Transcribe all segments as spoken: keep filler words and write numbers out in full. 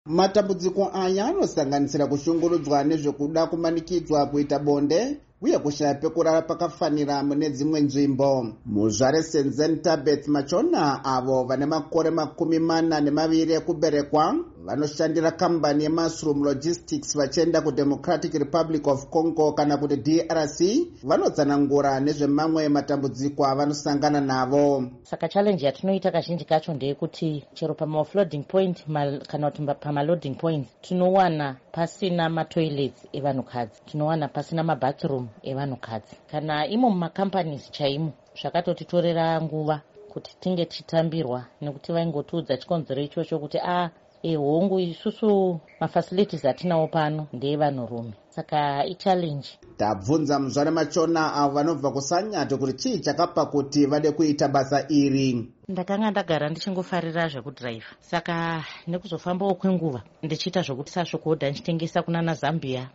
Matambudziko aya anosanganisira kushungurudzwa nezvekuda kumanikidzwa kuita bonde uye kushaya pekurara pakafanira mune dzimwe nzvimbo. Muzvare Senzenta Beth Machona, avo vane makore makumi mana nemaviri ekuberekwa, vanoshandira kambani yeMushroom Logistics vachienda kuDemocratic Republic of Congo kana kuti D R C, vanotsanangura nezvemamwe matambudziko avanosangana navo. Saka challenge yatinoita kazhinji kacho ndeyekuti chero pama offloading point kana kuti pama loading point tinowana pasina matoilets evanhukadzi, tinowana pasina mabathroom evanhukadzi. Kana imo mumacompanies chaimo zvakatotitorera nguva kuti tinge tichitambirwa nekuti vaingotiudza chikonzero ichocho kuti a e hongu isusu mafacilities atinawo pano ndeevanhurume, saka ichallenge. Tabvunza Muzvare Machona avo vanobva kuSanyato kuti chii chakapa kuti vade kuita basa iri. Ndakanga ndagara ndichingofarira zvekudhiraivha, saka nekuzofambawo kwenguva ndichiita zvokuti sasvokodha ndichitengesa kunana Zambia,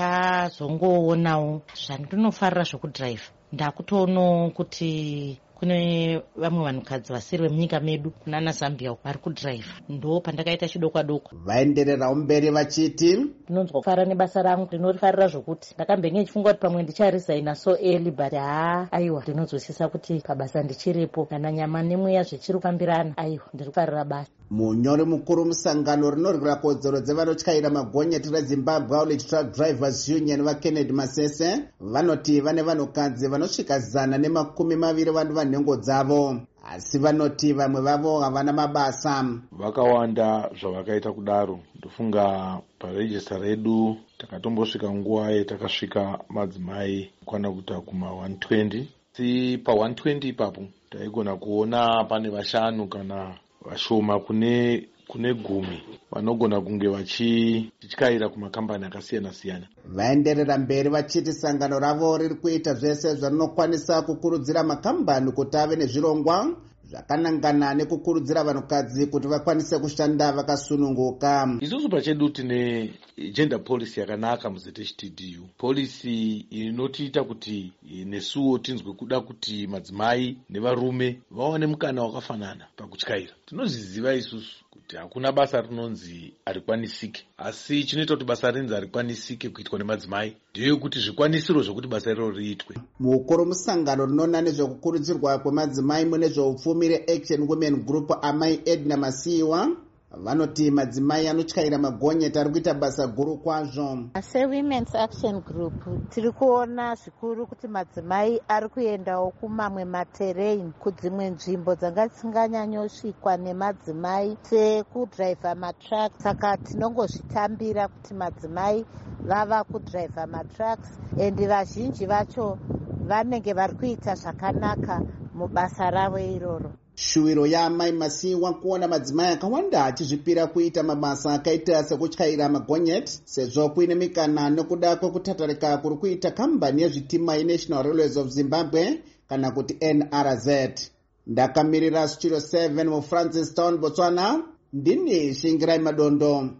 ndakazongoonawo zvandinofarira zvekudhiraivha. Ndakutoonawo kuti kune vamwe vanhukadzi vasiri vemunyika medu kunana Zambia vari kudhiraivha, ndo pandakaita chidokwa doko. Vaendererawo mberi vachiti, ndinonzwa kufara nebasa rangu, ndinorifarira zvokuti ndakambenge ndichifunga kuti pamwe ndicharizaina so early, but haa aiwa ndinozwisisa kuti pabasa ndichiripo kana nyama nemweya zvichiri kufambirana, aiwa ndiri kufarira basa. Munyori mukuru musangano rinorwira kodzero dzevanotyaira magonyeti reZimbabwe Haulage Truck Drivers Union vaKennedy Masese vanoti vane vanhukadzi vanosvika zana nemakumi maviri vanhu vanhengo dzavo, asi vanoti vamwe vavo havana mabasa. Vakawanda zvavakaita kudaro. Ndofunga parejista redu takatombosvika nguva yetakasvika madzimai kwana kuta kuma one twenty. Si pa one twenty ipapo taigona kuona pane vashanu kana vashoma kune kune gumi vanogona kunge vachityaira kumakambani akasiyana siyana. Vaenderera mberi vachiti sangano ravo riri kuita zvese zvarinokwanisa kukurudzira makambani kuti ave nezvirongwa zvakanangana nekukurudzira vanhukadzi kuti vakwanise kushanda vakasununguka. Isusu pachedu tine gender policy yakanaka muZ H T D U, policy inotiita kuti nesuwo tinzwe kuda kuti madzimai nevarume vawane mukana wakafanana pakutyaira. Tinozviziva isusu kuti hakuna basa rinonzi harikwanisike, asi chinoita kuti basa rinzi harikwanisike kuitwa nemadzimai ndiyo kuti zvikwanisiro zvokuti basa iro riitwe. Mukuru musangano rinona nezvekukurudzirwa kwemadzimai mune zveupfumi reAction Women Group Amai Edna Masiwa vanoti madzimai anotyaira magonyeti ari kuita basa guru kwazvo. SeWomen's Action Group tiri kuona zvikuru kuti madzimai ari kuendawo kumamwe materrain, kudzimwe nzvimbo dzanga dzisinganyanyosvikwa nemadzimai sekudhiraivha matrucks. Saka tinongozvitambira kuti madzimai vava kudhiraivha matrucks endi vazhinji vacho vanenge vari kuita zvakanaka mubasa ravo iroro. Shuwiro yaamai Masiwa kuona madzimai akawanda achizvipira kuita mabasa akaita sekutyaira magonyeti sezvo kuine mikana nekuda kwekutatarika kuri kuita kambani yezvitima yeNational Railways of Zimbabwe kana kuti N R Z. Ndakamirira Studio seven muFrancistown, Botswana, ndini Shingirai Madondo.